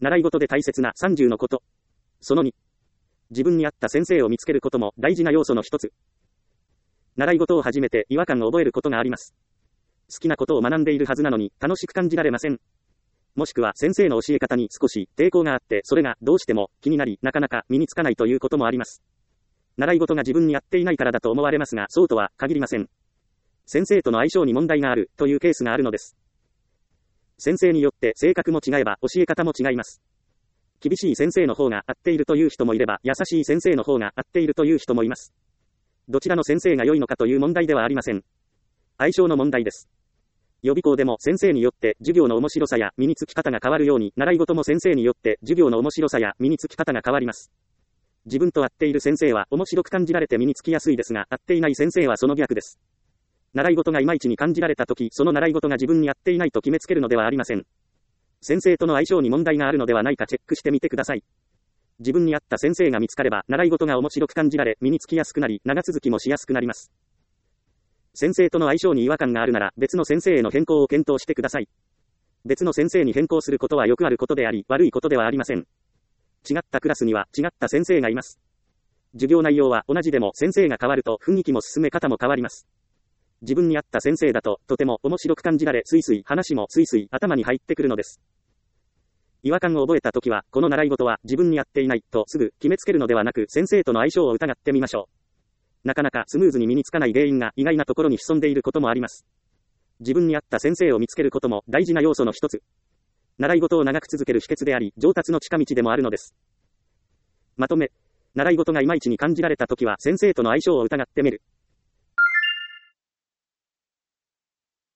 習い事で大切な30のこと。その2。自分に合った先生を見つけることも大事な要素の一つ。習い事を始めて違和感を覚えることがあります。好きなことを学んでいるはずなのに楽しく感じられません。もしくは先生の教え方に少し抵抗があって、それがどうしても気になりなかなか身につかないということもあります。習い事が自分に合っていないからだと思われますが、そうとは限りません。先生との相性に問題があるというケースがあるのです。先生によって性格も違えば教え方も違います。厳しい先生の方が合っているという人もいれば、優しい先生の方が合っているという人もいます。どちらの先生が良いのかという問題ではありません。相性の問題です。予備校でも先生によって授業の面白さや身につき方が変わるように、習い事も先生によって授業の面白さや身につき方が変わります。自分と合っている先生は面白く感じられて身につきやすいですが、合っていない先生はその逆です。習い事がいまいちに感じられたとき、その習い事が自分に合っていないと決めつけるのではありません。先生との相性に問題があるのではないかチェックしてみてください。自分に合った先生が見つかれば、習い事が面白く感じられ、身につきやすくなり、長続きもしやすくなります。先生との相性に違和感があるなら、別の先生への変更を検討してください。別の先生に変更することはよくあることであり、悪いことではありません。違ったクラスには違った先生がいます。授業内容は同じでも先生が変わると雰囲気も進め方も変わります。自分に合った先生だと、とても面白く感じられ、スイスイ話もスイスイ頭に入ってくるのです。違和感を覚えたときは、この習い事は自分に合っていないとすぐ決めつけるのではなく、先生との相性を疑ってみましょう。なかなかスムーズに身につかない原因が意外なところに潜んでいることもあります。自分に合った先生を見つけることも大事な要素の一つ。習い事を長く続ける秘訣であり、上達の近道でもあるのです。まとめ、習い事がいまいちに感じられたときは先生との相性を疑ってみる。